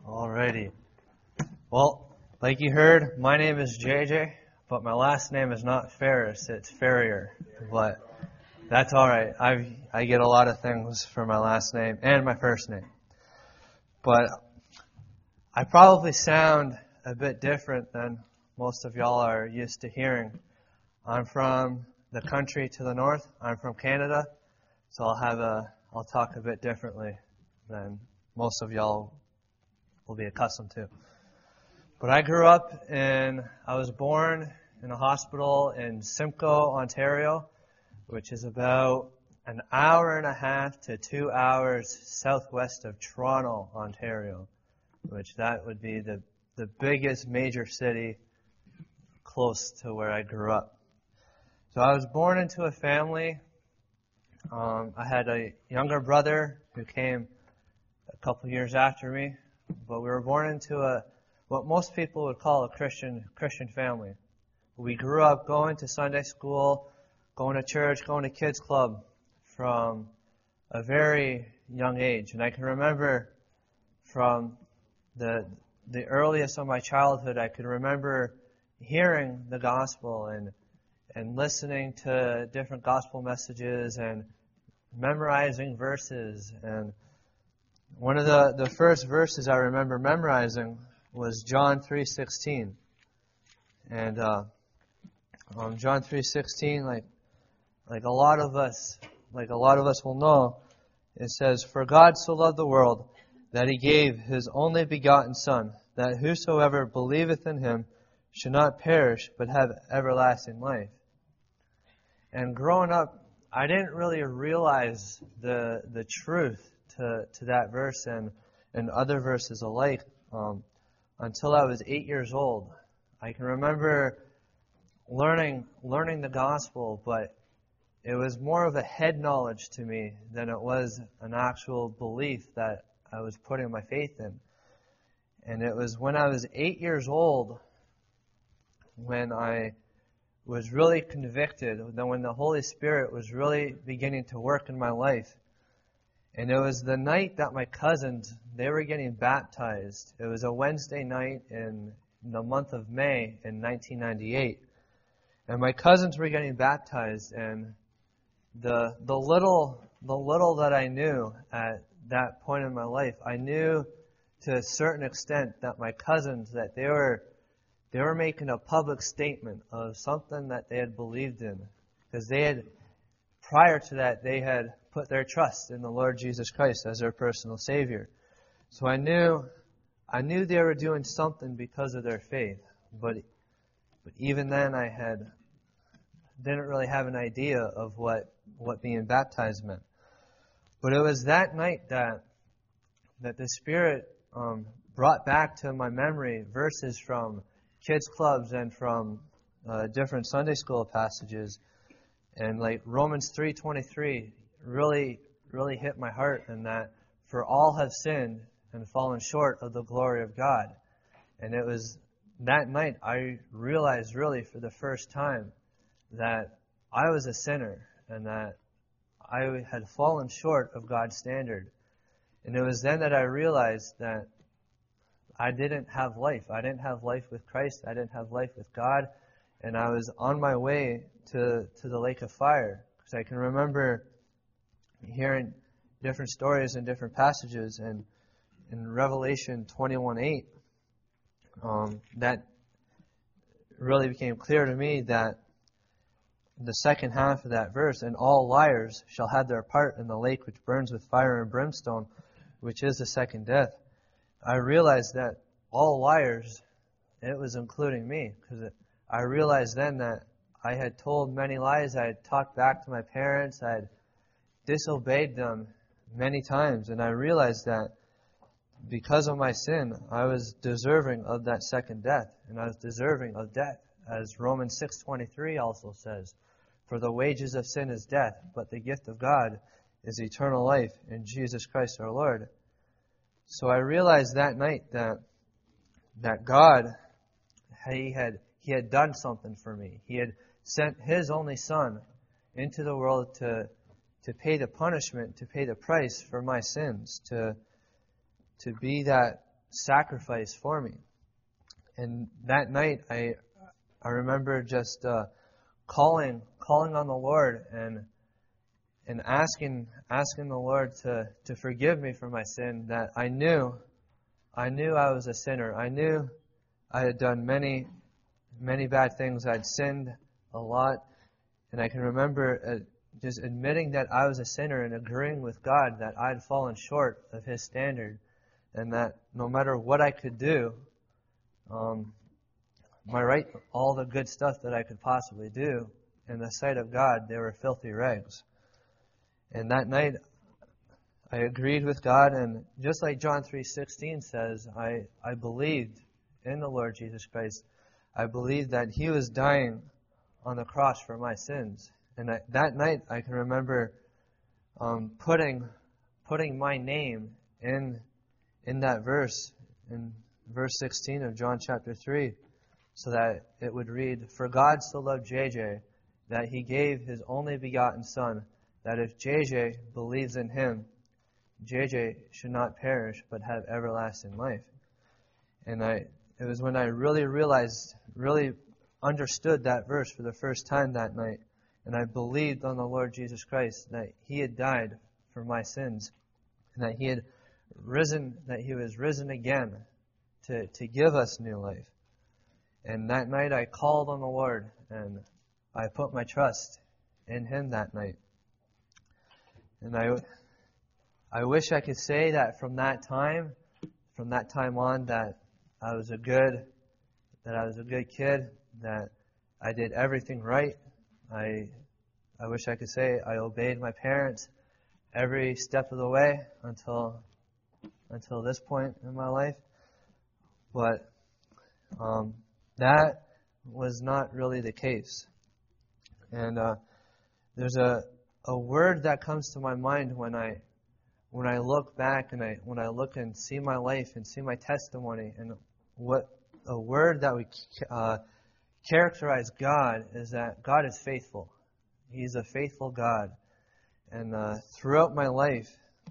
Alrighty. Well, like you heard, my name is JJ, but my last name is not Ferris, it's Ferrier. But that's alright. I get a lot of things for my last name and my first name. But I probably sound a bit different than most of y'all are used to hearing. I'm from the country to the north. I'm from Canada, so I'll talk a bit differently than most of y'all will be accustomed to. But I was born in a hospital in Simcoe, Ontario, which is about an hour and a half to 2 hours southwest of Toronto, Ontario, which that would be the biggest major city close to where I grew up. So I was born into a family. I had a younger brother who came a couple years after me, but we were born into what most people would call a Christian family. We grew up going to Sunday school, going to church, going to kids club from a very young age. And I can remember from the earliest of my childhood, I could remember hearing the gospel and listening to different gospel messages and memorizing verses. And one of the first verses I remember memorizing was John 3:16. And John 3:16, like a lot of us will know, it says, "For God so loved the world that He gave His only begotten Son, that whosoever believeth in Him should not perish, but have everlasting life." And growing up, I didn't really realize the truth to that verse and other verses alike until I was 8 years old. I can remember learning the gospel, but it was more of a head knowledge to me than it was an actual belief that I was putting my faith in. And it was when I was 8 years old when I was really convicted, when the Holy Spirit was really beginning to work in my life. And it was the night that my cousins, they were getting baptized. It was a Wednesday night in the month of May in 1998. And my cousins were getting baptized, and the little that I knew at that point in my life, I knew to a certain extent that my cousins, that they were making a public statement of something that they had believed in. Because prior to that, they had put their trust in the Lord Jesus Christ as their personal Savior. So I knew they were doing something because of their faith. But even then, didn't really have an idea of what being baptized meant. But it was that night that the Spirit brought back to my memory verses from kids clubs and from different Sunday school passages, and like Romans 3:23 really hit my heart, and that for all have sinned and fallen short of the glory of God. And it was that night I realized really for the first time that I was a sinner and that I had fallen short of God's standard. And it was then that I realized that I didn't have life. I didn't have life with Christ. I didn't have life with God. And I was on my way to the lake of fire. Because I can remember hearing different stories and different passages. And in Revelation 21:8, that really became clear to me that the second half of that verse, "And all liars shall have their part in the lake which burns with fire and brimstone, which is the second death." I realized that all liars, it was including me, because I realized then that I had told many lies. I had talked back to my parents. I had disobeyed them many times. And I realized that because of my sin, I was deserving of that second death. And I was deserving of death, as Romans 6:23 also says. "For the wages of sin is death, but the gift of God is eternal life in Jesus Christ our Lord." So I realized that night that God, He had done something for me. He had sent His only Son into the world to pay the punishment, to pay the price for my sins, to be that sacrifice for me. And that night, I remember just calling on the Lord and asking the Lord to forgive me for my sin. That I knew I was a sinner. I knew I had done many bad things. I'd sinned a lot, and I can remember just admitting that I was a sinner and agreeing with God that I'd fallen short of His standard, and that no matter what I could do, all the good stuff that I could possibly do, in the sight of God, they were filthy rags. And that night, I agreed with God, and just like John 3:16 says, I believed in the Lord Jesus Christ. I believed that He was dying on the cross for my sins. And that night, I can remember putting my name in that verse, in verse 16 of John chapter 3, so that it would read, "For God so loved JJ that He gave His only begotten Son, that if JJ believes in Him, JJ should not perish but have everlasting life." And it was when I really understood that verse for the first time that night, and I believed on the Lord Jesus Christ, that He had died for my sins, and that He was risen again to give us new life. And that night I called on the Lord, and I put my trust in Him that night. And I wish I could say that from that time on, that I was a good kid, that I did everything right. I wish I could say I obeyed my parents every step of the way until this point in my life. But that was not really the case. And there's a word that comes to my mind when I look back and when I look and see my life and see my testimony, and what a word that would characterize God is that God is faithful. He's a faithful God. And throughout my life,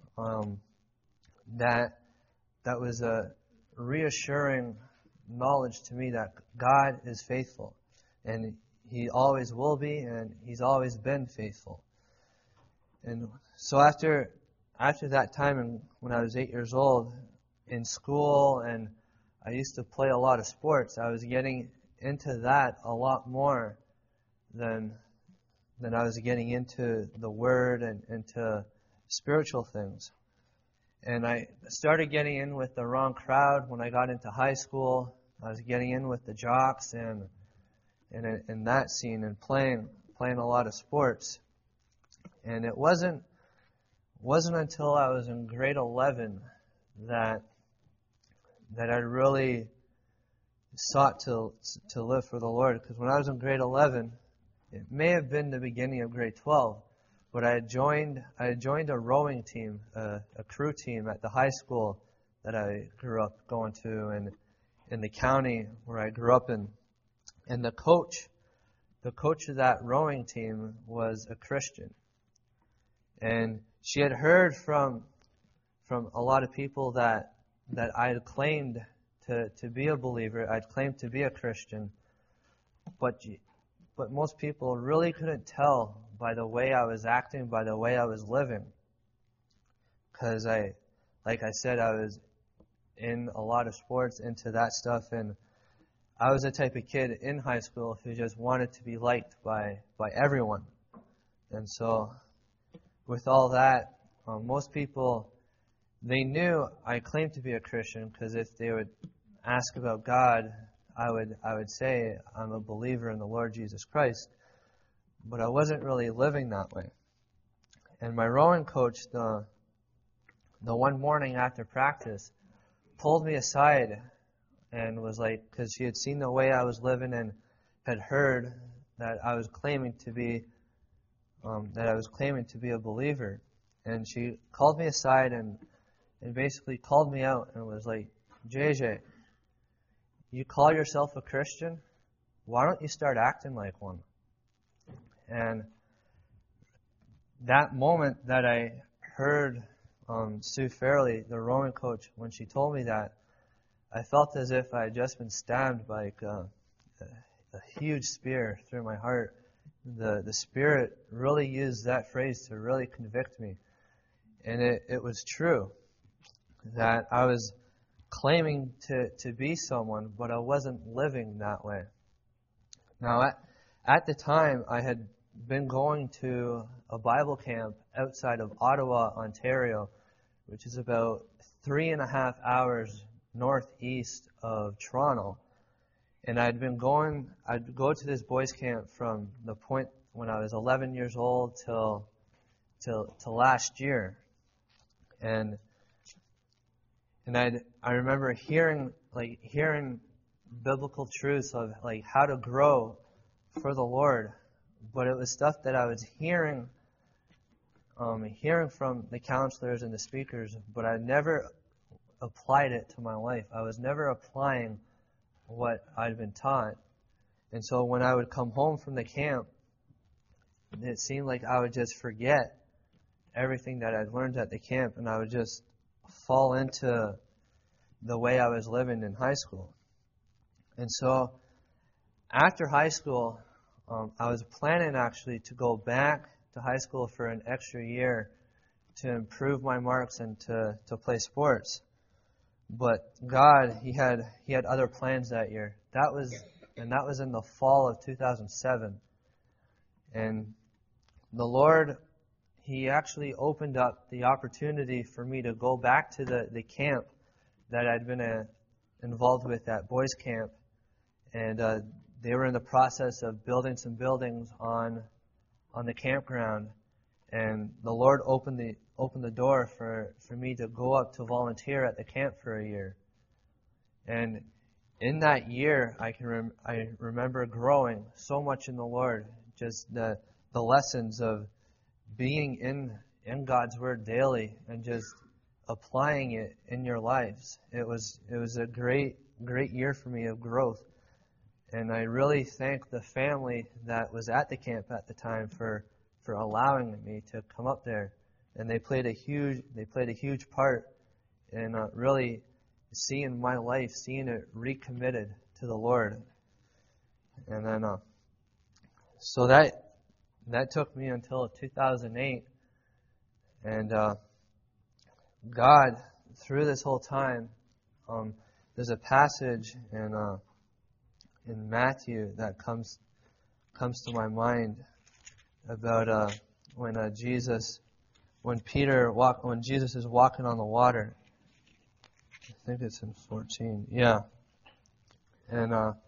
that was a reassuring knowledge to me that God is faithful, and He always will be, and He's always been faithful. And so after that time, and when I was 8 years old, in school, and I used to play a lot of sports, I was getting into that a lot more than I was getting into the Word and into spiritual things. And I started getting in with the wrong crowd when I got into high school. I was getting in with the jocks and in that scene, and playing a lot of sports. And it wasn't until I was in grade 11 that I really sought to live for the Lord. Because when I was in grade 11, it may have been the beginning of grade 12, but I had joined a rowing team, a crew team at the high school that I grew up going to, and in the county where I grew up in. And the coach of that rowing team was a Christian. And she had heard from a lot of people that I had claimed to be a believer. I'd claimed to be a Christian. But most people really couldn't tell by the way I was acting, by the way I was living. Because like I said, I was in a lot of sports, into that stuff, and I was the type of kid in high school who just wanted to be liked by everyone. And so, with all that, most people, they knew I claimed to be a Christian, because if they would ask about God, I would say I'm a believer in the Lord Jesus Christ, but I wasn't really living that way. And my rowing coach, the one morning after practice, pulled me aside and was like, because she had seen the way I was living and had heard that I was claiming to be a believer, and she called me aside and basically called me out and was like, "JJ, you call yourself a Christian? Why don't you start acting like one?" And that moment that I heard Sue Fairley, the rowing coach, when she told me that, I felt as if I had just been stabbed by a huge spear through my heart. The Spirit really used that phrase to really convict me. And it was true that I was claiming to be someone, but I wasn't living that way. Now, at the time, I had been going to a Bible camp outside of Ottawa, Ontario, which is about 3.5 hours northeast of Toronto. And I'd go to this boys camp from the point when I was 11 years old till last year. And I remember hearing biblical truths of like how to grow for the Lord, but it was stuff that I was hearing from the counselors and the speakers, but I never applied it to my life. I was never applying what I'd been taught. And so when I would come home from the camp, it seemed like I would just forget everything that I'd learned at the camp, and I would just fall into the way I was living in high school. And so after high school, I was planning actually to go back to high school for an extra year to improve my marks and to play sports. But God, He had other plans that year. That was in the fall of 2007. And the Lord, He actually opened up the opportunity for me to go back to the camp that I'd been involved with at boys camp. And they were in the process of building some buildings on the campground. And the Lord opened the door for me to go up to volunteer at the camp for a year. And in that year, I remember growing so much in the Lord. Just the lessons of being in God's Word daily and just applying it in your lives. It was a great year for me of growth. And I really thank the family that was at the camp at the time for allowing me to come up there. And they played a huge part in really seeing my life, seeing it recommitted to the Lord. And then so that took me until 2008. And God, through this whole time, there's a passage in Matthew that comes to my mind about when Jesus is walking on the water. I think it's in 14. Yeah. And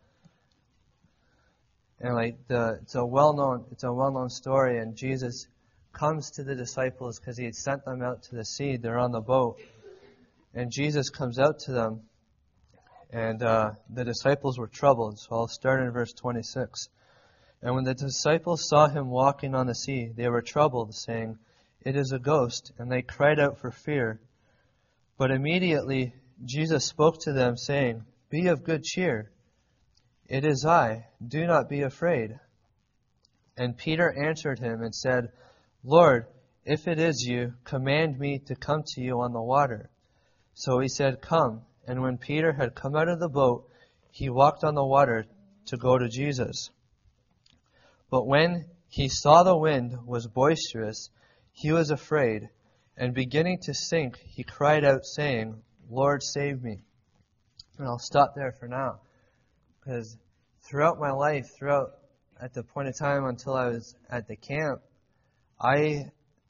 like it's a well-known story, and Jesus comes to the disciples because He had sent them out to the sea. They're on the boat, and Jesus comes out to them, and the disciples were troubled. So I'll start in verse 26. And when the disciples saw Him walking on the sea, they were troubled, saying, "It is a ghost," and they cried out for fear. But immediately Jesus spoke to them, saying, "Be of good cheer. It is I. Do not be afraid." And Peter answered Him and said, "Lord, if it is You, command me to come to You on the water." So He said, "Come." And when Peter had come out of the boat, he walked on the water to go to Jesus. But when he saw the wind was boisterous, he was afraid, and beginning to sink, he cried out, saying, "Lord, save me." And I'll stop there for now, because throughout my life, at the point of time until I was at the camp, I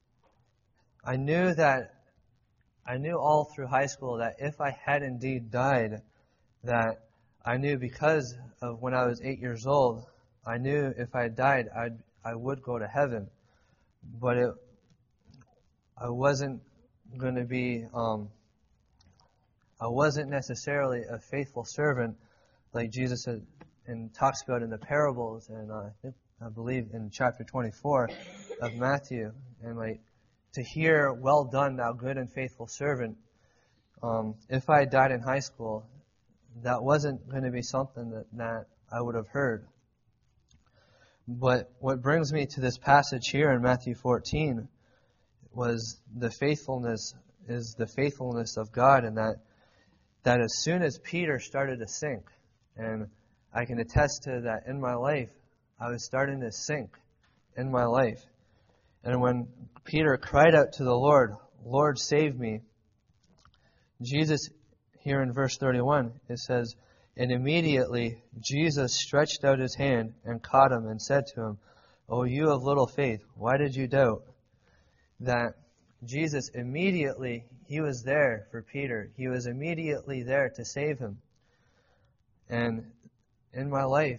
knew all through high school that if I had indeed died, that I knew because of when I was 8 years old, I knew if I had died, I would go to heaven. But I wasn't going to be, I wasn't necessarily a faithful servant like Jesus said and talks about in the parables, and I believe in chapter 24 of Matthew, and like to hear, "Well done, thou good and faithful servant." If I had died in high school, that wasn't going to be something that I would have heard. But what brings me to this passage here in Matthew 14 was the faithfulness of God, and that as soon as Peter started to sink, and I can attest to that in my life, I was starting to sink in my life. And when Peter cried out to the Lord, "Lord, save me," Jesus, here in verse 31, it says, "And immediately Jesus stretched out his hand and caught him and said to him, 'O you of little faith, why did you doubt?'" That Jesus immediately, he was there for Peter. He was immediately there to save him. And in my life,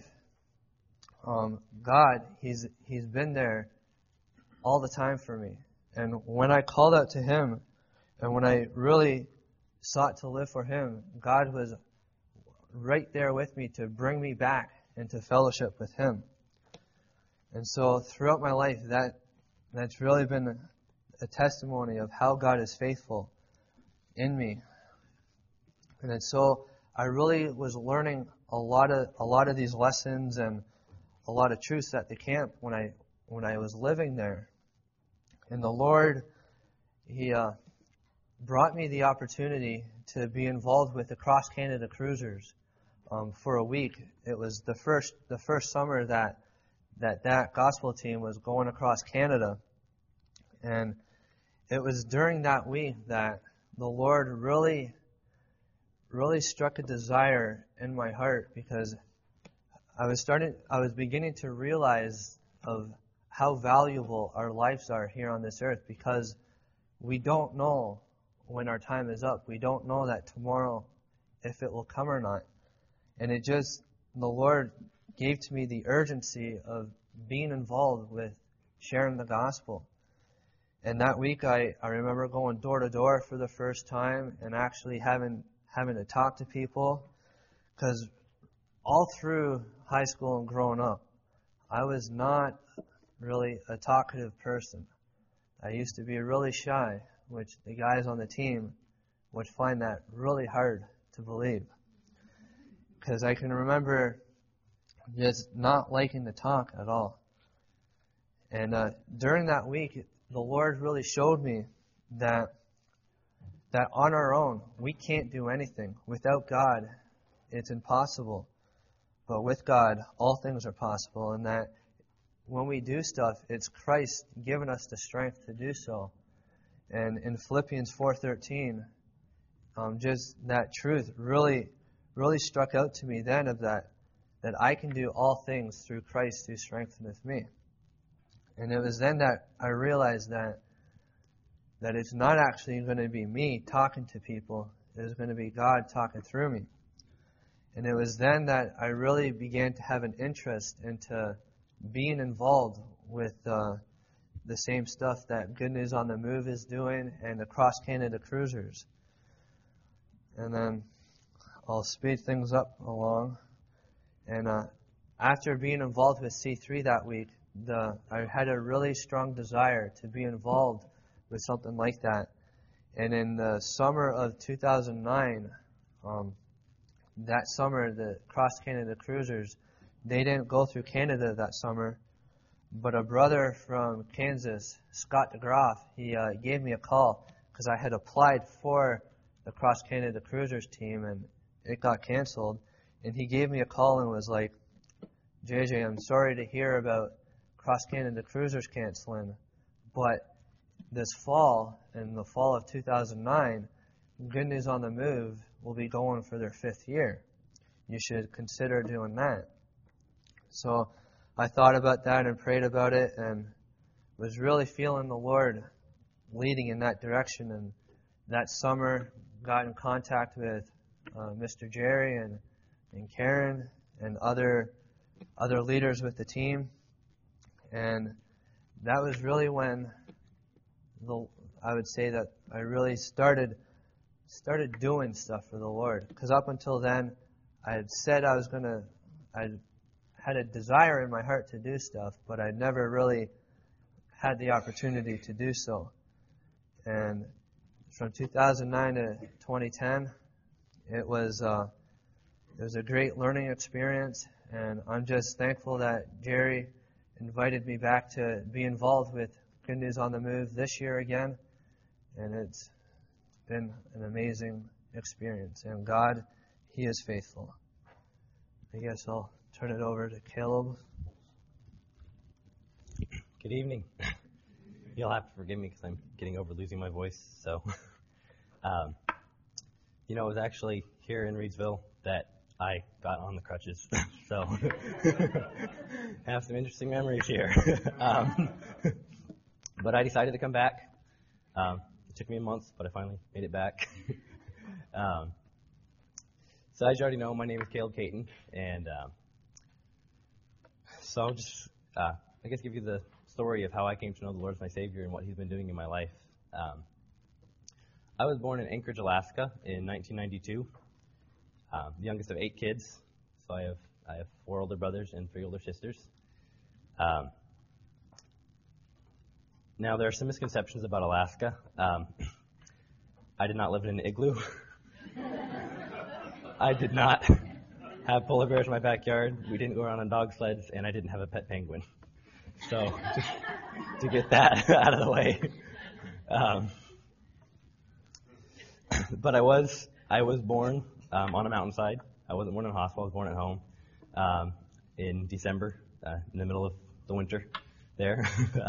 God, He's been there all the time for me. And when I called out to Him, and when I really sought to live for Him, God was right there with me to bring me back into fellowship with Him. And so throughout my life, that's really been a testimony of how God is faithful in me. And so I really was learning a lot of these lessons and a lot of truths at the camp when I was living there. And the Lord, He brought me the opportunity to be involved with the Cross Canada Cruisers for a week. It was the first summer that gospel team was going across Canada. And it was during that week that the Lord really struck a desire in my heart, because I was beginning to realize of how valuable our lives are here on this earth, because we don't know when our time is up. We don't know that tomorrow if it will come or not. And the Lord gave to me the urgency of being involved with sharing the gospel. And that week I remember going door to door for the first time and actually having to talk to people, because all through high school and growing up, I was not really a talkative person. I used to be really shy, which the guys on the team would find that really hard to believe. Because I can remember just not liking to talk at all. And during that week, the Lord really showed me that on our own, we can't do anything. Without God, it's impossible. But with God, all things are possible. And that when we do stuff, it's Christ giving us the strength to do so. And in Philippians 4:13, just that truth really struck out to me then, of that I can do all things through Christ who strengtheneth me. And it was then that I realized that it's not actually going to be me talking to people. It was going to be God talking through me. And it was then that I really began to have an interest into being involved with the same stuff that Good News on the Move is doing and the Cross Canada Cruisers. And then I'll speed things up along. And after being involved with C3 that week, I had a really strong desire to be involved with something like that. And in the summer of 2009, that summer, the Cross Canada Cruisers, they didn't go through Canada that summer, but a brother from Kansas, Scott DeGroff, he gave me a call because I had applied for the Cross Canada Cruisers team and it got canceled. And he gave me a call and was like, "JJ, I'm sorry to hear about Cross Canada Cruisers canceling, but this fall, in the fall of 2009, Good News on the Move will be going for their 5th year. You should consider doing that." So I thought about that and prayed about it and was really feeling the Lord leading in that direction. And that summer, got in contact with Mr. Jerry and Karen and other leaders with the team. And that was really when I would say that I really started doing stuff for the Lord. Because up until then, I had said I had a desire in my heart to do stuff, but I never really had the opportunity to do so. And from 2009 to 2010, it was a great learning experience, and I'm just thankful that Jerry invited me back to be involved with Good News on the Move this year again, and it's been an amazing experience. And God, He is faithful. I guess I'll turn it over to Caleb. Good evening. You'll have to forgive me because I'm getting over losing my voice. So, it was actually here in Reedsville that I got on the crutches. So, have some interesting memories here. But I decided to come back. It took me a month, but I finally made it back. So as you already know, my name is Caleb Caton, and so I'll just, I guess, give you the story of how I came to know the Lord as my Savior and what He's been doing in my life. I was born in Anchorage, Alaska in 1992, the youngest of 8 kids. So I have 4 older brothers and 3 older sisters. Now, there are some misconceptions about Alaska. I did not live in an igloo. I did not have polar bears in my backyard. We didn't go around on dog sleds, and I didn't have a pet penguin. So, just to get that out of the way. But I was born on a mountainside. I wasn't born in a hospital. I was born at home in December, in the middle of the winter there.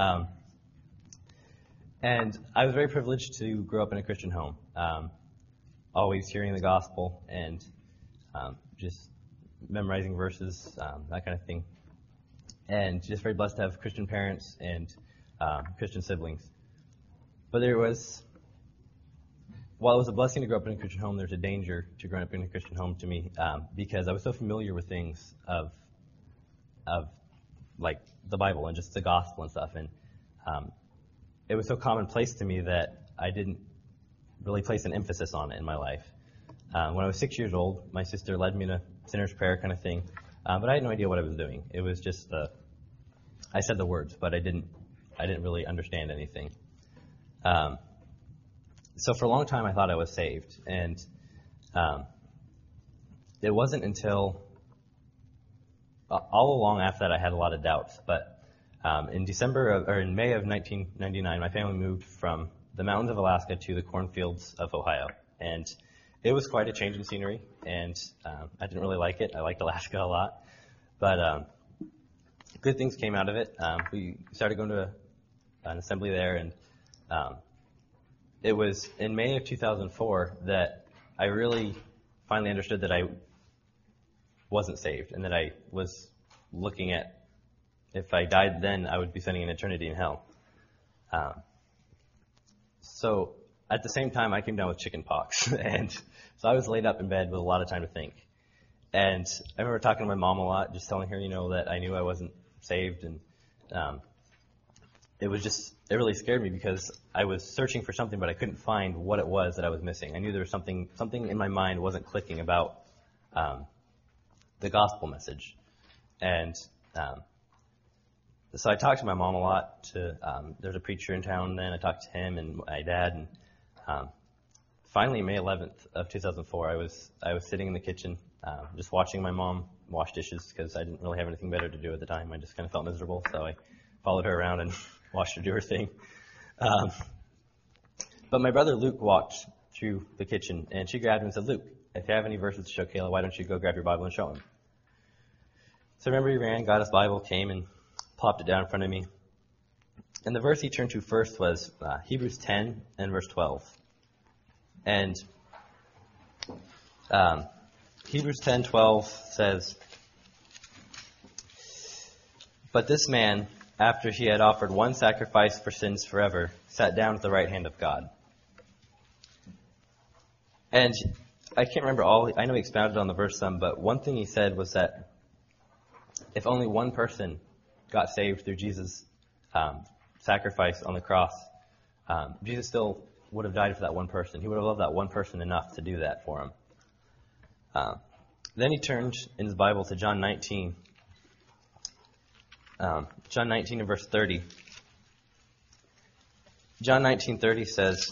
And I was very privileged to grow up in a Christian home, always hearing the gospel and just memorizing verses, that kind of thing. And just very blessed to have Christian parents and Christian siblings. But while it was a blessing to grow up in a Christian home, there's a danger to growing up in a Christian home to me, because I was so familiar with things of like the Bible and just the gospel and stuff, and it was so commonplace to me that I didn't really place an emphasis on it in my life. When I was 6 years old, my sister led me to sinner's prayer kind of thing, but I had no idea what I was doing. It was just I said the words, but I didn't really understand anything. So for a long time, I thought I was saved, and it wasn't until all along after that I had a lot of doubts. But in May of 1999, my family moved from the mountains of Alaska to the cornfields of Ohio, and it was quite a change in scenery, and I didn't really like it. I liked Alaska a lot, but good things came out of it. We started going to an assembly there, and it was in May of 2004 that I really finally understood that I wasn't saved, and that I was looking at, if I died then, I would be spending an eternity in hell. So at the same time, I came down with chicken pox, and so I was laid up in bed with a lot of time to think. And I remember talking to my mom a lot, just telling her, that I knew I wasn't saved, and it really scared me because I was searching for something, but I couldn't find what it was that I was missing. I knew there was something in my mind wasn't clicking about the gospel message. And so I talked to my mom a lot. There's a preacher in town then. I talked to him and my dad. And finally, May 11th of 2004, I was sitting in the kitchen just watching my mom wash dishes because I didn't really have anything better to do at the time. I just kind of felt miserable, so I followed her around and watched her do her thing. But my brother Luke walked through the kitchen, and she grabbed him and said, "Luke, if you have any verses to show Kayla, why don't you go grab your Bible and show him?" So I remember he ran, got his Bible, came and plopped it down in front of me. And the verse he turned to first was Hebrews 10 and verse 12. And Hebrews 10:12 says, "But this man, after he had offered one sacrifice for sins forever, sat down at the right hand of God." And I can't remember I know he expounded on the verse some, but one thing he said was that if only one person got saved through Jesus' sacrifice on the cross, Jesus still would have died for that one person. He would have loved that one person enough to do that for him. Then he turned in his Bible to John 19. John 19 and verse 30. John 19:30 says,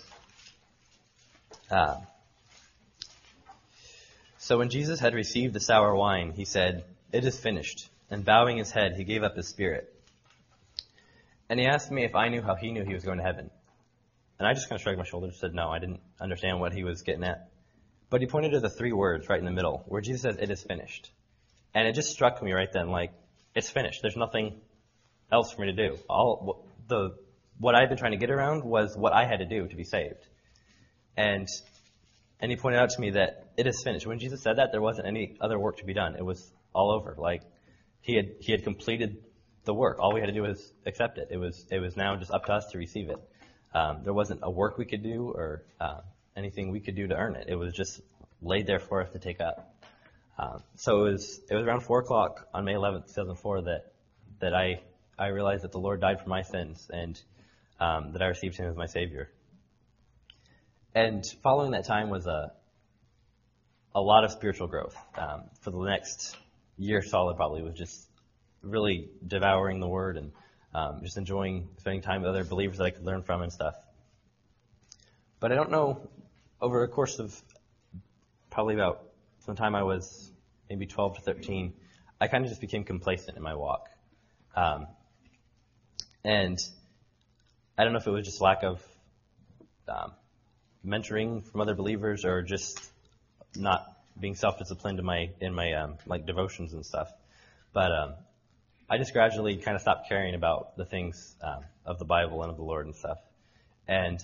"So when Jesus had received the sour wine, he said, 'It is finished.' And bowing his head, he gave up his spirit. And he asked me if I knew how he knew he was going to heaven. And I just kind of shrugged my shoulders and said no, I didn't understand what he was getting at. But he pointed to the 3 words right in the middle where Jesus says, "It is finished." And it just struck me right then, like, it's finished. There's nothing else for me to do. What I had been trying to get around was what I had to do to be saved. And he pointed out to me that it is finished. When Jesus said that, there wasn't any other work to be done. It was all over. Like, he had completed the work. All we had to do was accept it. It was now just up to us to receive it. There wasn't a work we could do or anything we could do to earn it. It was just laid there for us to take up. So it was around 4 o'clock on May 11th, 2004 that I realized that the Lord died for my sins and that I received him as my Savior. And following that time was a lot of spiritual growth. For the next year solid probably was just really devouring the Word and just enjoying spending time with other believers that I could learn from and stuff. But I don't know, over a course of probably about from the time I was maybe 12 to 13, I kind of just became complacent in my walk. And I don't know if it was just lack of mentoring from other believers or just not being self-disciplined in my like devotions and stuff. But I just gradually kind of stopped caring about the things of the Bible and of the Lord and stuff. And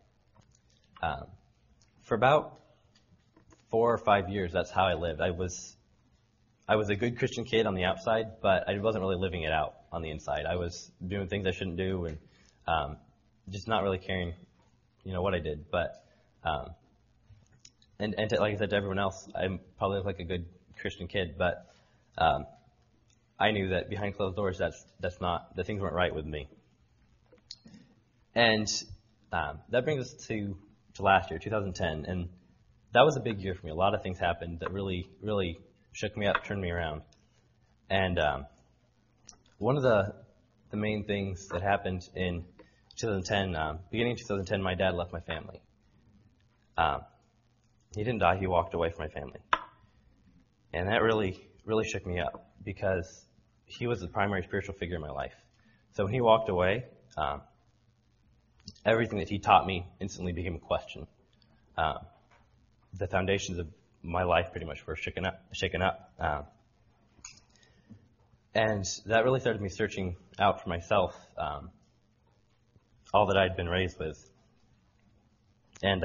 for about 4 or 5 years, that's how I lived. I was a good Christian kid on the outside, but I wasn't really living it out on the inside. I was doing things I shouldn't do and just not really caring, what I did. But like I said to everyone else, I probably look like a good Christian kid, but I knew that behind closed doors, that's not, the things weren't right with me. And that brings us to last year, 2010, and that was a big year for me. A lot of things happened that really, really shook me up, turned me around. And one of the main things that happened in 2010, beginning of 2010, my dad left my family. He didn't die, he walked away from my family. And that really, really shook me up because he was the primary spiritual figure in my life. So when he walked away, everything that he taught me instantly became a question. The foundations of my life pretty much were shaken up. And that really started me searching out for myself all that I'd been raised with. And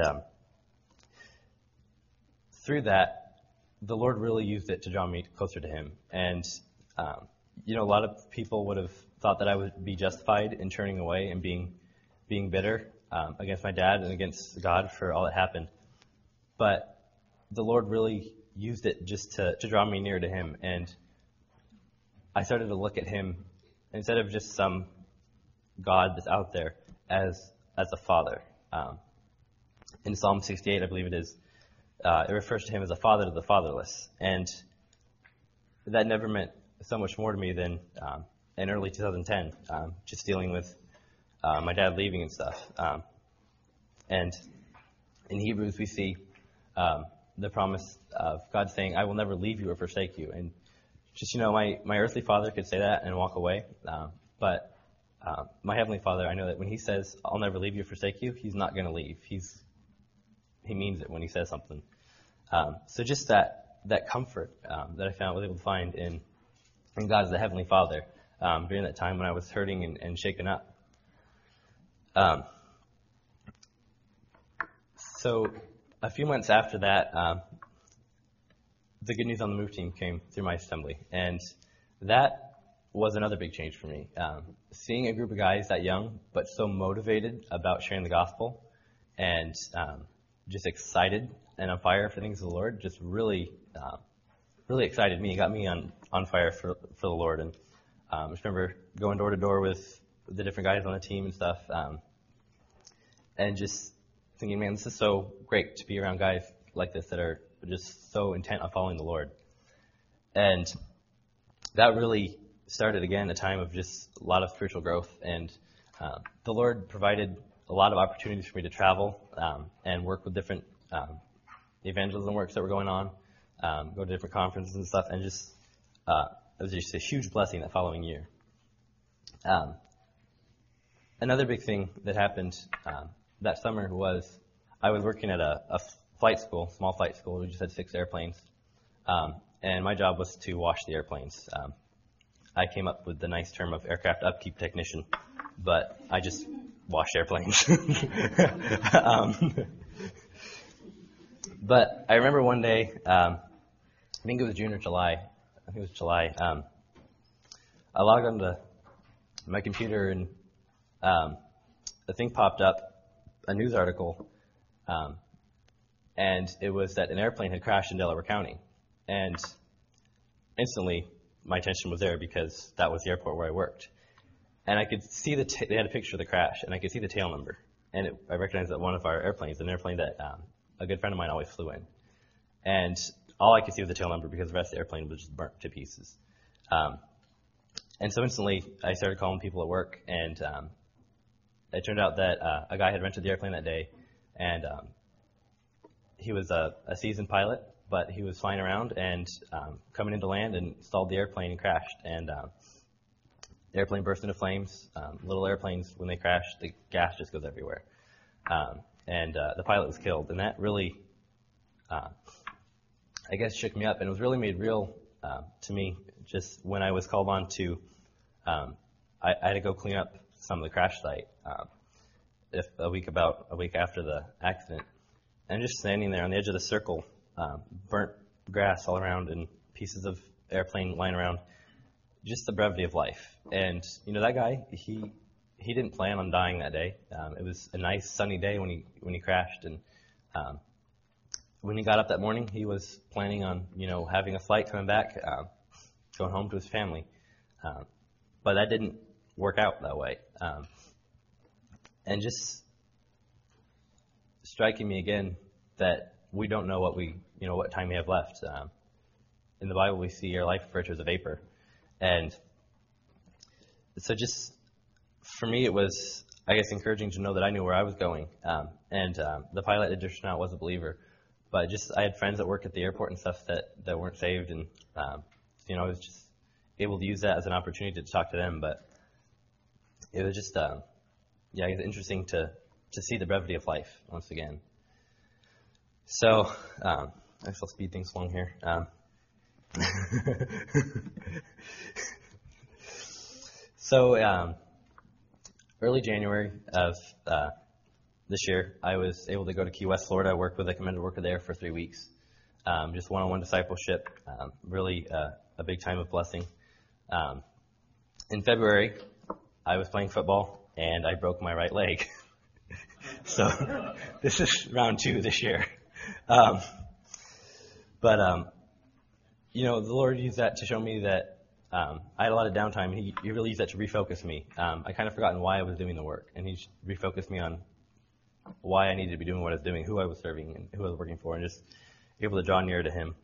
through that, the Lord really used it to draw me closer to him. And, a lot of people would have thought that I would be justified in turning away and being bitter against my dad and against God for all that happened. But the Lord really used it just to draw me near to him. And I started to look at him instead of just some God that's out there as a father. In Psalm 68, I believe it is, it refers to him as a father to the fatherless. And that never meant so much more to me than in early 2010, just dealing with my dad leaving and stuff. And in Hebrews, we see the promise of God saying, "I will never leave you or forsake you." And just, my earthly father could say that and walk away. But my heavenly Father, I know that when he says, "I'll never leave you or forsake you," he's not going to leave. He means it when he says something. So just that comfort that I was able to find in God as the Heavenly Father during that time when I was hurting and shaken up. So a few months after that, the Good News on the Move team came through my assembly, and that was another big change for me. Seeing a group of guys that young, but so motivated about sharing the gospel, and just excited and on fire for things of the Lord, just really, really excited me. It got me on fire for the Lord. And I just remember going door to door with the different guys on the team and stuff, and just thinking, man, this is so great to be around guys like this that are just so intent on following the Lord. And that really started again a time of just a lot of spiritual growth. And the Lord provided a lot of opportunities for me to travel and work with different evangelism works that were going on, go to different conferences and stuff, and just it was just a huge blessing that following year. Another big thing that happened that summer was I was working at a flight school, small flight school. We just had 6 airplanes. And my job was to wash the airplanes. I came up with the nice term of aircraft upkeep technician, but I just washed airplanes. But I remember one day, I think it was June or July. I think it was July. I logged onto my computer and a thing popped up, a news article, and it was that an airplane had crashed in Delaware County. And instantly, my attention was there because that was the airport where I worked. And I could see they had a picture of the crash, and I could see the tail number. And I recognized that one of our airplanes, an airplane that a good friend of mine always flew in. And all I could see was the tail number because the rest of the airplane was just burnt to pieces. And so instantly, I started calling people at work, and it turned out that a guy had rented the airplane that day, and he was a seasoned pilot, but he was flying around and coming into land and stalled the airplane and crashed. And the airplane burst into flames. Little airplanes, when they crash, the gas just goes everywhere. And the pilot was killed. And that really, I guess, shook me up. And it was really made real to me just when I was called on to, I had to go clean up some of the crash site a week after the accident. And just standing there on the edge of the circle, burnt grass all around and pieces of airplane lying around, just the brevity of life. And, that guy, he didn't plan on dying that day. It was a nice sunny day when he crashed. And when he got up that morning, he was planning on, having a flight coming back, going home to his family. But that didn't work out that way. And just striking me again that we don't know what time we have left. In the Bible, we see our life referred to as a vapor. And so just, for me, it was, I guess, encouraging to know that I knew where I was going. And the pilot that just now was a believer. But just, I had friends that work at the airport and stuff that weren't saved. And, I was just able to use that as an opportunity to talk to them. But it was just, it's interesting to see the brevity of life once again. So, I guess I'll speed things along here. So, early January of this year, I was able to go to Key West, Florida. I worked with a commended worker there for 3 weeks. Just one-on-one discipleship, really a big time of blessing. In February, I was playing football, and I broke my right leg. So, this is round 2 this year. But the Lord used that to show me that I had a lot of downtime. He really used that to refocus me. I kind of forgotten why I was doing the work, and He refocused me on why I needed to be doing what I was doing, who I was serving, and who I was working for, and just able to draw near to Him.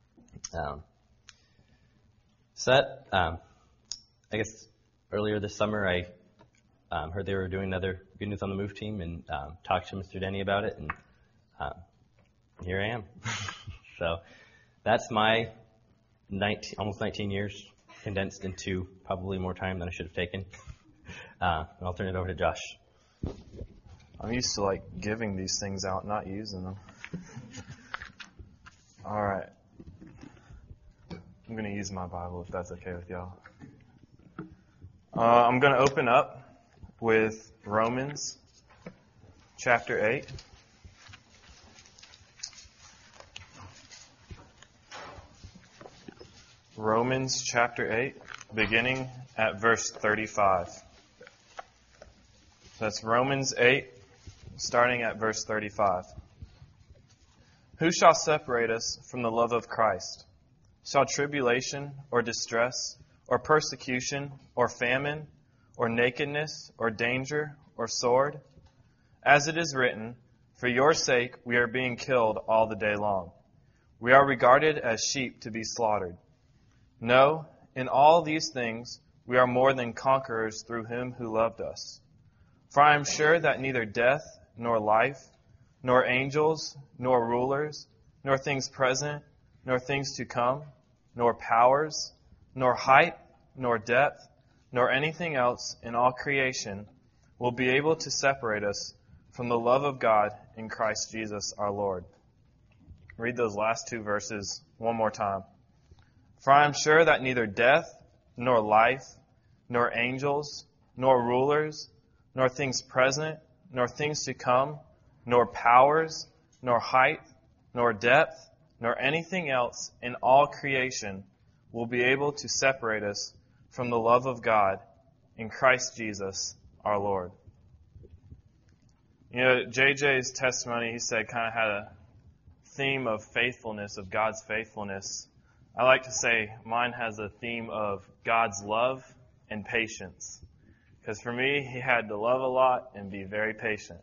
I guess earlier this summer, I heard they were doing another Good News on the Move team, and talked to Mr. Denny about it, and here I am. So that's my almost 19 years condensed into probably more time than I should have taken. I'll turn it over to Josh. I'm used to giving these things out, not using them. All right. I'm going to use my Bible if that's okay with y'all. I'm going to open up with Romans chapter 8. Romans chapter 8, beginning at verse 35. That's Romans 8, starting at verse 35. Who shall separate us from the love of Christ? Shall tribulation or distress or persecution or famine or nakedness or danger or sword? As it is written, for your sake we are being killed all the day long. We are regarded as sheep to be slaughtered. No, in all these things we are more than conquerors through Him who loved us. For I am sure that neither death, nor life, nor angels, nor rulers, nor things present, nor things to come, nor powers, nor height, nor depth, nor anything else in all creation will be able to separate us from the love of God in Christ Jesus our Lord. read those last two verses one more time. For I am sure that neither death, nor life, nor angels, nor rulers, nor things present, nor things to come, nor powers, nor height, nor depth, nor anything else in all creation will be able to separate us from the love of God in Christ Jesus our Lord. You know, JJ's testimony, he said, kind of had a theme of faithfulness, of God's faithfulness. I like to say mine has a theme of God's love and patience. Because for me, he had to love a lot and be very patient.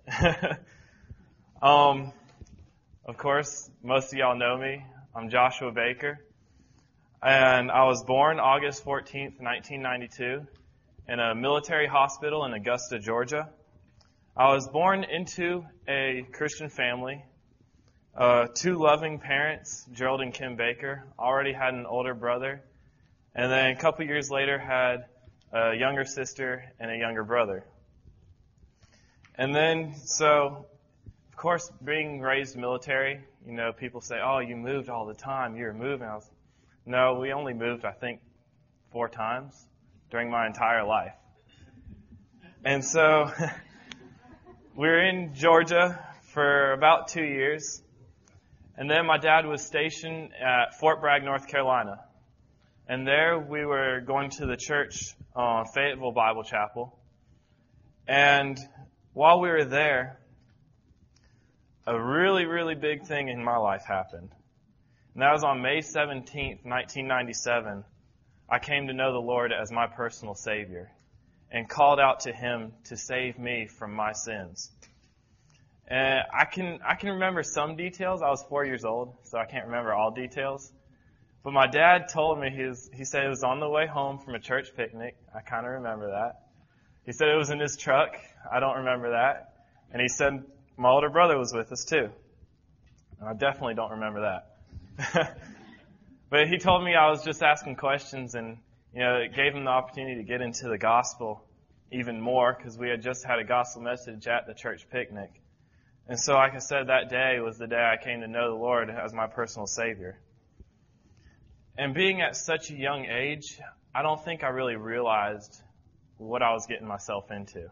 Of course, most of y'all know me. I'm Joshua Baker. And I was born August 14th, 1992, in a military hospital in Augusta, Georgia. I was born into a Christian family. Two loving parents, Gerald and Kim Baker, already had an older brother. And then a couple years later had a younger sister and a younger brother. And then, so, of course, being raised military, you know, people say, oh, you moved all the time. You were moving. No, we only moved, I think, 4 times during my entire life. And so we were in Georgia for about 2 years. And then my dad was stationed at Fort Bragg, North Carolina. And there we were going to the church, Fayetteville Bible Chapel. And while we were there, a really, really big thing in my life happened. And that was on May 17th, 1997. I came to know the Lord as my personal Savior and called out to Him to save me from my sins. And I can remember some details. I was 4 years old, so I can't remember all details. But my dad told me, he said it was on the way home from a church picnic. I kind of remember that. He said it was in his truck. I don't remember that. And he said my older brother was with us too. And I definitely don't remember that. But he told me I was just asking questions, and you know, it gave him the opportunity to get into the gospel even more, because we had just had a gospel message at the church picnic. And so, like I said, that day was the day I came to know the Lord as my personal Savior. And being at such a young age, I don't think I really realized what I was getting myself into.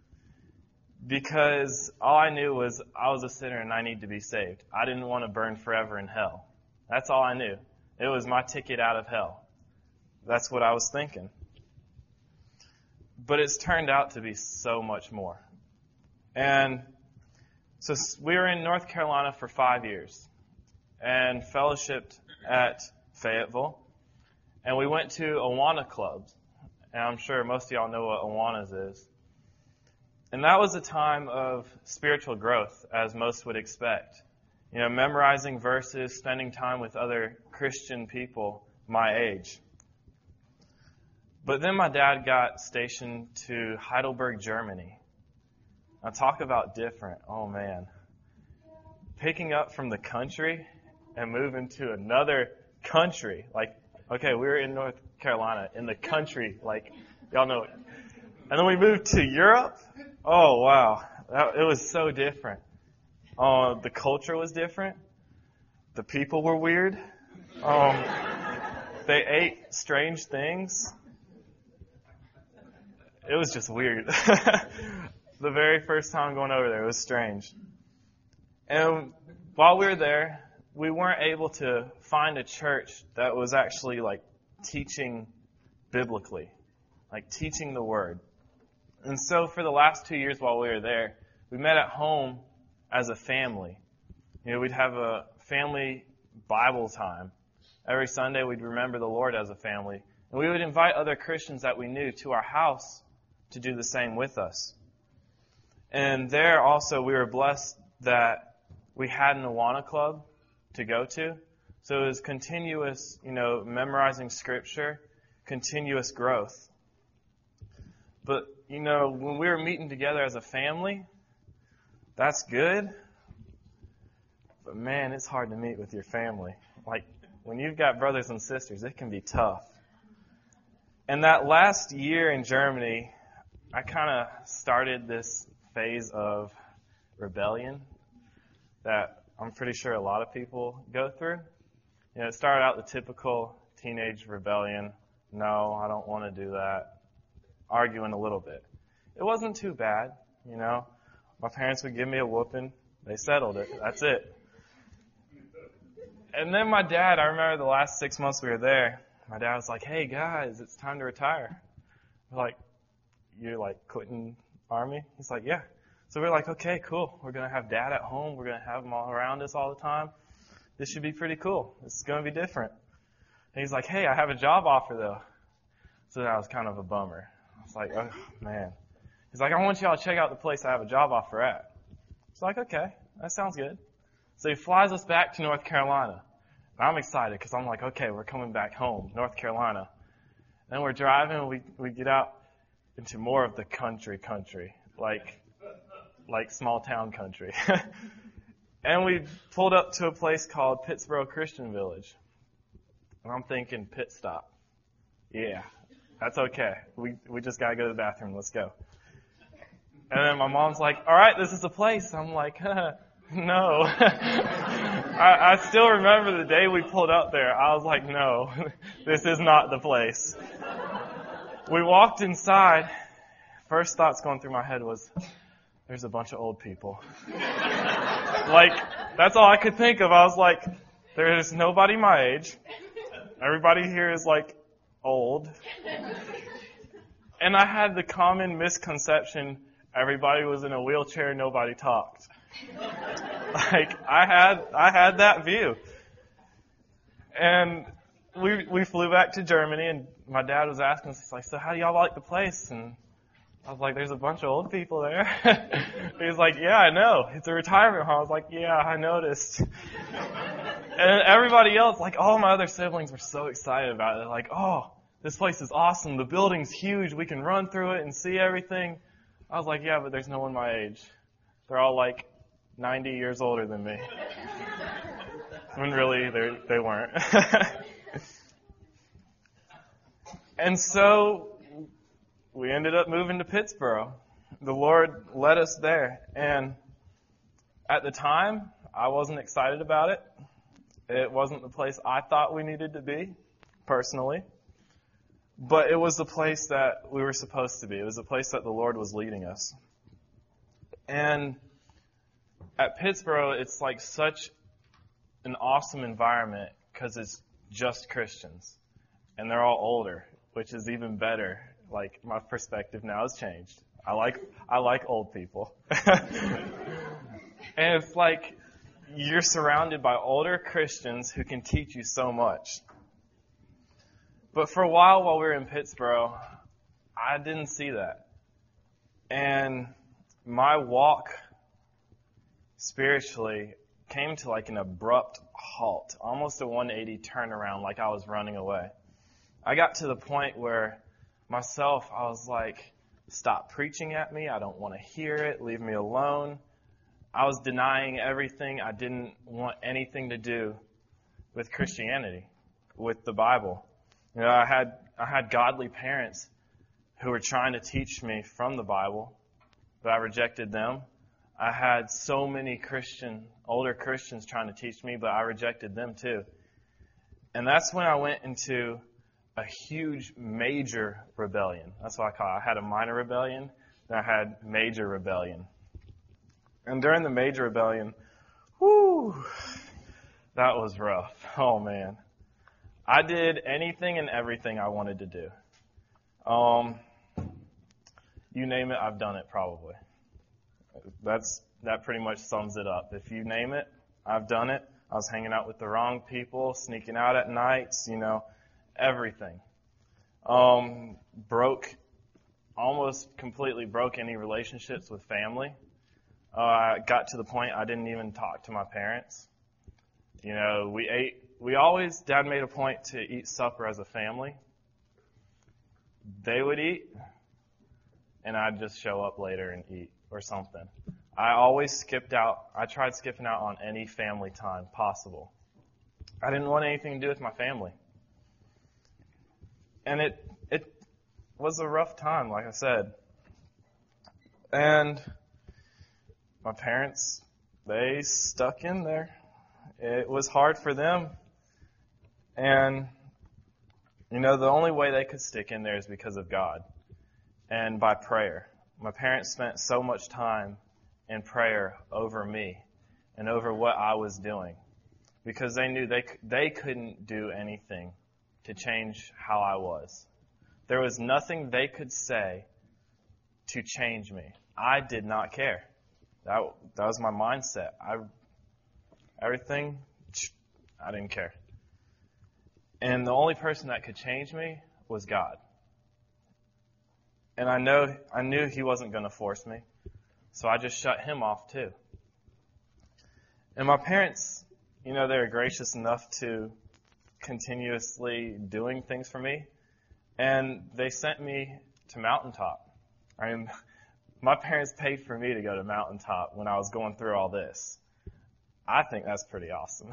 Because all I knew was I was a sinner and I need to be saved. I didn't want to burn forever in hell. That's all I knew. It was my ticket out of hell. That's what I was thinking. But it's turned out to be so much more. And so we were in North Carolina for 5 years and fellowshipped at Fayetteville. And we went to Awana clubs. And I'm sure most of y'all know what Awanas is. And that was a time of spiritual growth, as most would expect. You know, memorizing verses, spending time with other Christian people my age. But then my dad got stationed to Heidelberg, Germany. Now talk about different. Oh man. Picking up from the country and moving to another country. Like, okay, we were in North Carolina, in the country, like, y'all know it. And then we moved to Europe. Oh wow. It was so different. The culture was different. The people were weird. They ate strange things. It was just weird. The very first time going over there, it was strange. And while we were there, we weren't able to find a church that was actually like teaching biblically, like teaching the Word. And so for the last 2 years while we were there, we met at home as a family. You know, we'd have a family Bible time. Every Sunday we'd remember the Lord as a family. And we would invite other Christians that we knew to our house to do the same with us. And there also we were blessed that we had an Awana club to go to. So it was continuous, you know, memorizing Scripture, continuous growth. But, you know, when we were meeting together as a family, that's good. But man, it's hard to meet with your family. Like, when you've got brothers and sisters, it can be tough. And that last year in Germany, I kind of started this phase of rebellion that I'm pretty sure a lot of people go through. It started out the typical teenage rebellion. No, I don't want to do that. Arguing a little bit. It wasn't too bad, My parents would give me a whooping. They settled it. That's it. And then my dad, I remember the last 6 months we were there, my dad was like, hey guys, it's time to retire. We're like, you're like quitting Army? He's like, yeah. So we're like, okay, cool. We're going to have Dad at home. We're going to have him all around us all the time. This should be pretty cool. This is going to be different. And he's like, hey, I have a job offer, though. So that was kind of a bummer. I was like, oh, man. He's like, I want y'all to check out the place I have a job offer at. It's like, okay, that sounds good. So he flies us back to North Carolina. And I'm excited because I'm like, okay, we're coming back home, North Carolina. Then we're driving, we get out into more of the country, like small town country. And we pulled up to a place called Pittsboro Christian Village. And I'm thinking, pit stop. Yeah, that's okay. We just got to go to the bathroom. Let's go. And then my mom's like, all right, this is the place. I'm like, no. I still remember the day we pulled up there. I was like, no, this is not the place. We walked inside. First thoughts going through my head was, there's a bunch of old people. Like, that's all I could think of. I was like, there is nobody my age. Everybody here is like old. And I had the common misconception, everybody was in a wheelchair, nobody talked. Like, I had that view. And we flew back to Germany, and my dad was asking us, he's like, so how do y'all like the place? And I was like, there's a bunch of old people there. He was like, yeah, I know. It's a retirement home. I was like, yeah, I noticed. And everybody else, like all my other siblings were so excited about it. They're like, oh, this place is awesome. The building's huge. We can run through it and see everything. I was like, yeah, but there's no one my age. They're all like 90 years older than me. When really, they weren't. And so we ended up moving to Pittsboro. The Lord led us there. And at the time, I wasn't excited about it. It wasn't the place I thought we needed to be, personally. But it was the place that we were supposed to be. It was the place that the Lord was leading us. And at Pittsboro, it's like such an awesome environment because it's just Christians. And they're all older, which is even better. Like, my perspective now has changed. I like old people. And it's like you're surrounded by older Christians who can teach you so much. But for a while we were in Pittsboro, I didn't see that. And my walk spiritually came to like an abrupt halt, almost a 180 turnaround, like I was running away. I got to the point where myself, I was like, stop preaching at me. I don't want to hear it. Leave me alone. I was denying everything. I didn't want anything to do with Christianity, with the Bible. You know, I had godly parents who were trying to teach me from the Bible, but I rejected them. I had so many older Christians trying to teach me, but I rejected them too. And that's when I went into a huge, major rebellion. That's what I call it. I had a minor rebellion, then I had major rebellion. And during the major rebellion, that was rough. Oh, man. I did anything and everything I wanted to do. You name it, I've done it probably. That pretty much sums it up. If you name it, I've done it. I was hanging out with the wrong people, sneaking out at nights, everything. Almost completely broke any relationships with family. I got to the point I didn't even talk to my parents. Dad made a point to eat supper as a family. They would eat, and I'd just show up later and eat or something. I always skipped out. I tried skipping out on any family time possible. I didn't want anything to do with my family. And it was a rough time, like I said. And my parents, they stuck in there. It was hard for them. And, the only way they could stick in there is because of God and by prayer. My parents spent so much time in prayer over me and over what I was doing because they knew they couldn't do anything to change how I was. There was nothing they could say to change me. I did not care. That was my mindset. Everything, I didn't care. And the only person that could change me was God. And I knew He wasn't going to force me, so I just shut Him off too. And my parents, they were gracious enough to continuously doing things for me, and they sent me to Mountaintop. My parents paid for me to go to Mountaintop when I was going through all this. I think that's pretty awesome.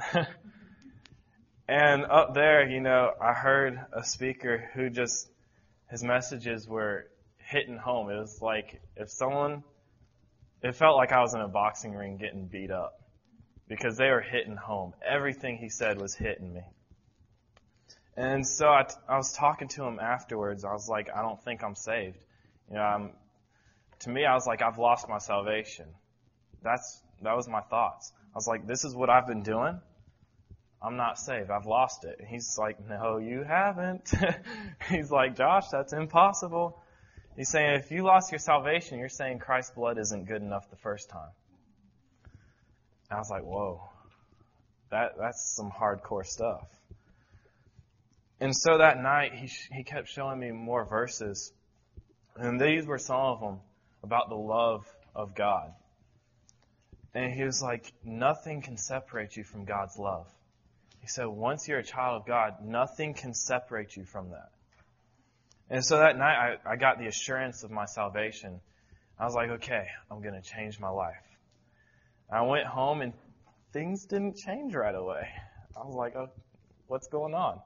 And up there, I heard a speaker who his messages were hitting home. It was like it felt like I was in a boxing ring getting beat up because they were hitting home. Everything he said was hitting me. And so I was talking to him afterwards. I was like, I don't think I'm saved. To me, I was like, I've lost my salvation. That was my thoughts. I was like, this is what I've been doing. I'm not saved. I've lost it. And he's like, no, you haven't. He's like, Josh, that's impossible. He's saying, if you lost your salvation, you're saying Christ's blood isn't good enough the first time. And I was like, whoa, that's some hardcore stuff. And so that night, he kept showing me more verses. And these were some of them about the love of God. And he was like, nothing can separate you from God's love. He said, once you're a child of God, nothing can separate you from that. And so that night, I got the assurance of my salvation. I was like, okay, I'm going to change my life. I went home and things didn't change right away. I was like, oh, what's going on?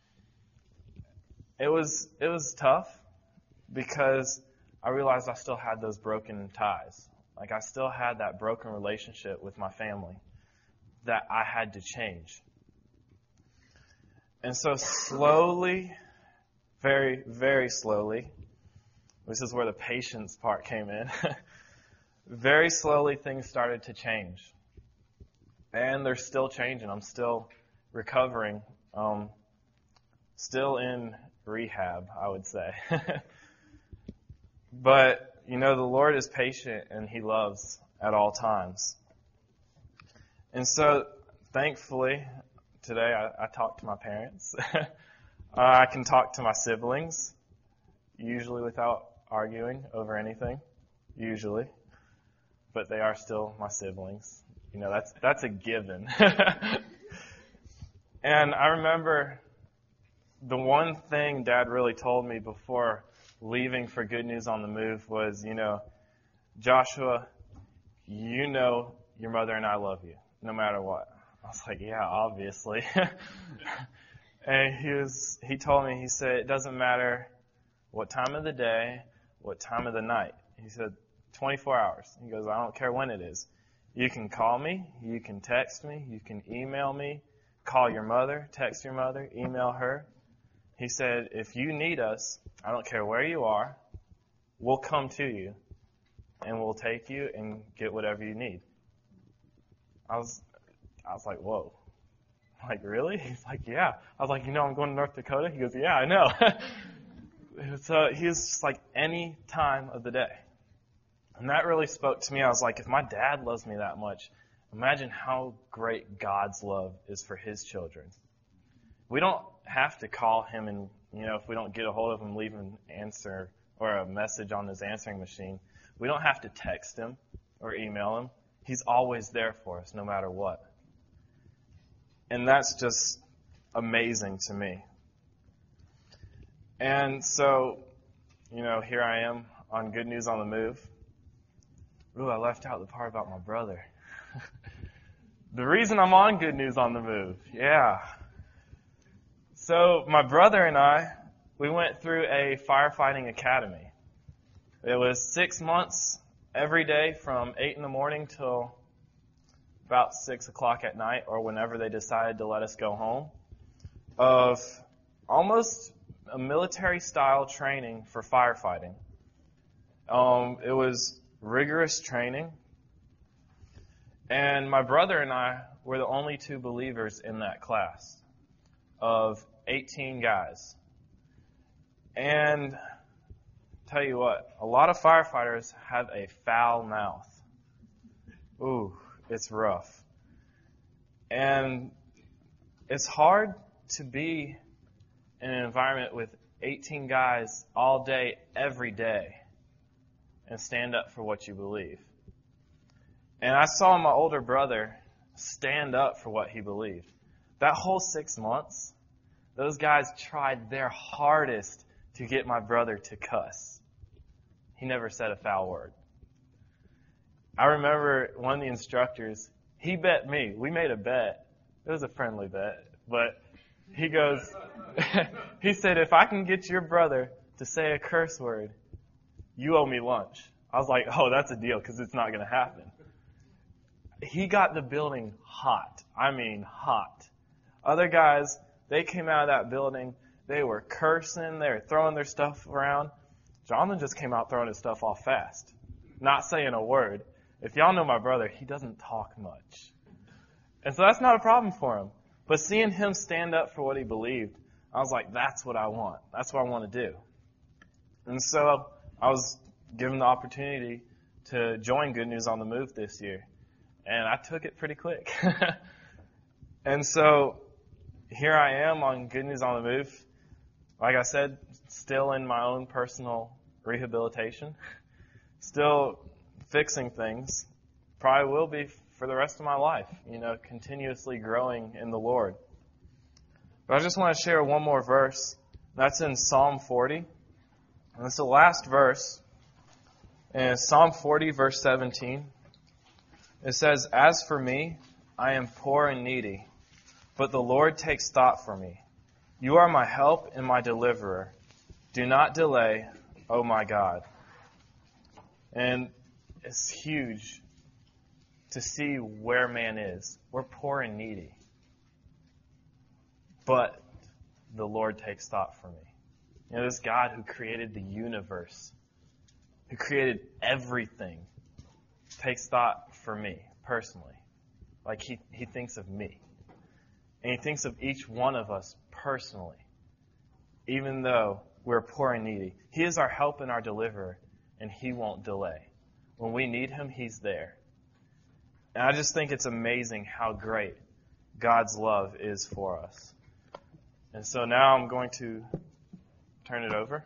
It was tough because I realized I still had those broken ties. Like I still had that broken relationship with my family that I had to change. And so slowly, very, very slowly, this is where the patience part came in, very slowly things started to change. And they're still changing. I'm still recovering, still in rehab, I would say. But, the Lord is patient and He loves at all times. And so, thankfully, today I talk to my parents. I can talk to my siblings, usually without arguing over anything, usually. But they are still my siblings. That's a given. And I remember the one thing Dad really told me before leaving for Good News on the Move was, Joshua, your mother and I love you, no matter what. I was like, yeah, obviously. And he told me, he said, it doesn't matter what time of the day, what time of the night. He said, 24 hours. He goes, I don't care when it is. You can call me, you can text me, you can email me, call your mother, text your mother, email her. He said, if you need us, I don't care where you are, we'll come to you and we'll take you and get whatever you need. I was like, whoa. I'm like, really? He's like, yeah. I was like, I'm going to North Dakota? He goes, yeah, I know. So he was just like, any time of the day. And that really spoke to me. I was like, if my dad loves me that much, imagine how great God's love is for His children. We don't have to call Him and, if we don't get a hold of Him, leave an answer or a message on His answering machine. We don't have to text Him or email Him. He's always there for us, no matter what. And that's just amazing to me. And so, here I am on Good News on the Move. Ooh, I left out the part about my brother. The reason I'm on Good News on the Move, yeah. So my brother and I, we went through a firefighting academy. It was 6 months every day from 8 in the morning till about 6 o'clock at night or whenever they decided to let us go home, of almost a military-style training for firefighting. It was rigorous training, and my brother and I were the only two believers in that class of 18 guys. And tell you what, a lot of firefighters have a foul mouth. Ooh, it's rough. And it's hard to be in an environment with 18 guys all day, every day, and stand up for what you believe. And I saw my older brother stand up for what he believed. That whole 6 months, those guys tried their hardest to get my brother to cuss. He never said a foul word. I remember one of the instructors, he bet me. We made a bet. It was a friendly bet. But he goes, he said, if I can get your brother to say a curse word, you owe me lunch. I was like, oh, that's a deal, because it's not going to happen. He got the building hot. I mean, hot. Other guys, they came out of that building. They were cursing. They were throwing their stuff around. Jonathan just came out throwing his stuff off fast, not saying a word. If y'all know my brother, he doesn't talk much. And so that's not a problem for him. But seeing him stand up for what he believed, I was like, that's what I want. That's what I want to do. And so I was given the opportunity to join Good News on the Move this year. And I took it pretty quick. And so here I am on Good News on the Move. Like I said, still in my own personal rehabilitation. Still fixing things. Probably will be for the rest of my life, continuously growing in the Lord. But I just want to share one more verse. That's in Psalm 40. And it's the last verse. And it's Psalm 40, verse 17. It says, "As for me, I am poor and needy, but the Lord takes thought for me. You are my help and my deliverer. Do not delay, O my God." And it's huge to see where man is. We're poor and needy. But the Lord takes thought for me. This God who created the universe, who created everything, takes thought for me personally. Like he thinks of me. And he thinks of each one of us personally. Even though we're poor and needy. He is our help and our deliverer, and he won't delay. When we need him, he's there. And I just think it's amazing how great God's love is for us. And so now I'm going to turn it over.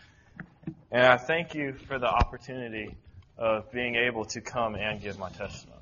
And I thank you for the opportunity of being able to come and give my testimony.